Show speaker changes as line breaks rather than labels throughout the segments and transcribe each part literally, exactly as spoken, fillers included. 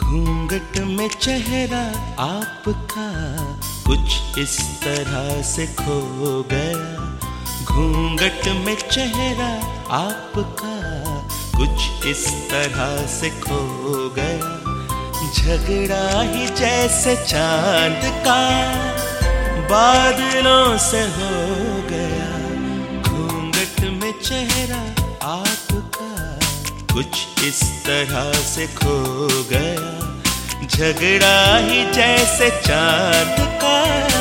घूंघट में चेहरा आपका कुछ इस तरह से खो गया। घूंघट में चेहरा आपका कुछ इस तरह से खो गया। झगड़ा ही जैसे चांद का बादलों से हो गया। घूंघट में चेहरा आपका कुछ इस तरह से खो गया। झगड़ा ही जैसे चांद का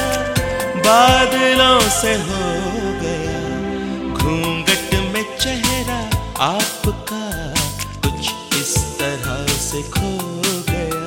बादलों से हो गया। घूंघट में चेहरा आपका कुछ इस तरह से खो गया।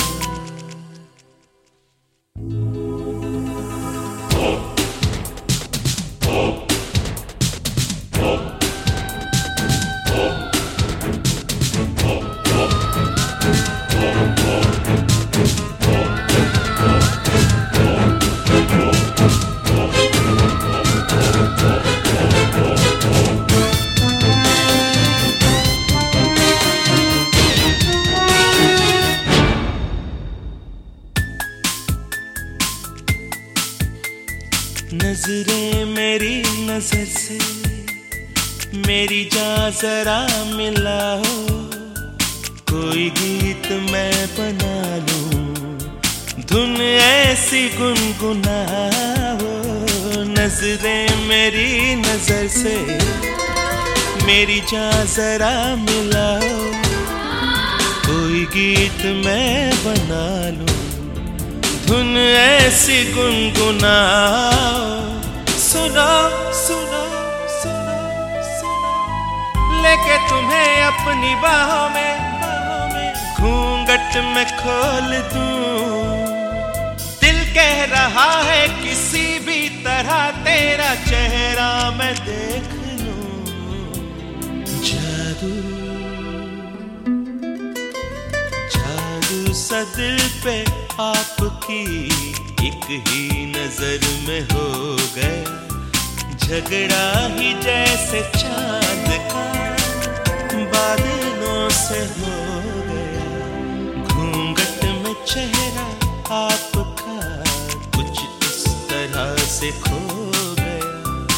नजरें मेरी नजर से मेरी जा जरा मिला हो। कोई गीत मैं बना लूं, धुन ऐसी गुनगुना हो। नजरें मेरी नजर से मेरी जा जरा मिला हो। कोई गीत मैं बना लूं, धुन ऐसी गुनगुनाओ। सुनो सुनो सुनो सुनो, लेके तुम्हें अपनी बाहों में बाहों में घूंघट में खोल दूं। दिल कह रहा है किसी भी तरह तेरा चेहरा मैं देख लूं। जादू जादू सा दिल पे आपकी एक ही नजर में हो गया। झगड़ा ही जैसे चांद का बादलों से हो गया। घूंघट में चेहरा आपका कुछ इस तरह से खो गया।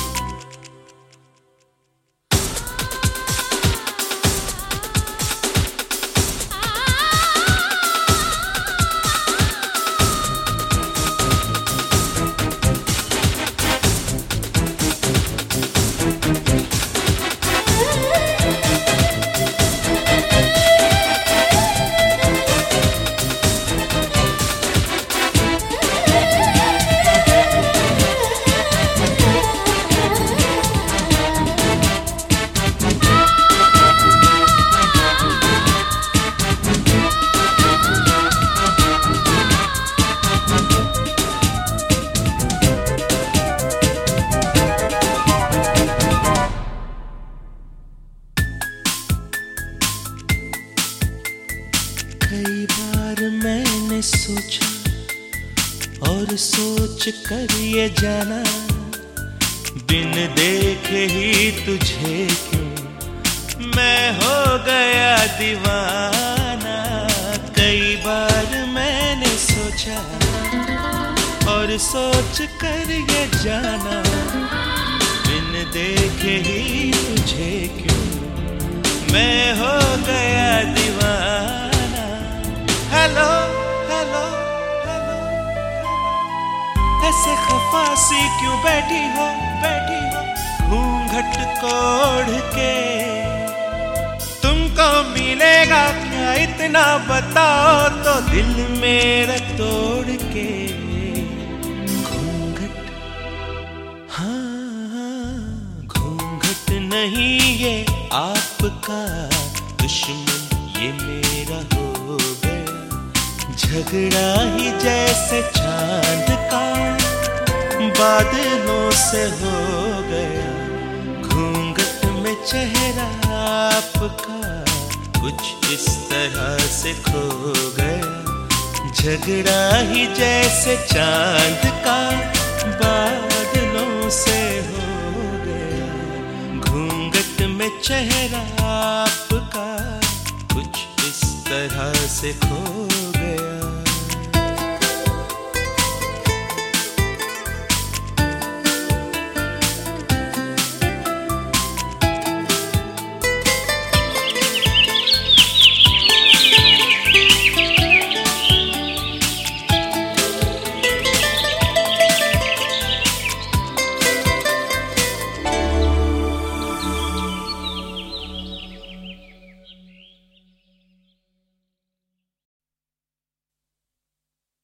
कई बार मैंने सोचा और सोच कर ये जाना, बिन देखे ही तुझे क्यों मैं हो गया दीवाना। कई बार मैंने सोचा और सोच कर ये जाना, बिन देखे ही तुझे क्यों मैं हो गया दीवाना। हेलो हेलो हेलो, ऐसे खफासी क्यों बैठी हो बैठी हो घूंघट को ओढ़ के। तुमको मिलेगा क्या इतना बताओ तो दिल मेरा तोड़ के। घूंघट हाँ घूंघट नहीं ये आपका दुश्मन ये मेरा हो गया। झगड़ा ही जैसे चांद का बादलों से हो गया। घूंघट में चेहरा आपका कुछ इस तरह से खो गया। झगड़ा ही जैसे चांद का बादलों से हो गया। घूंघट में चेहरा आपका कुछ इस तरह से खो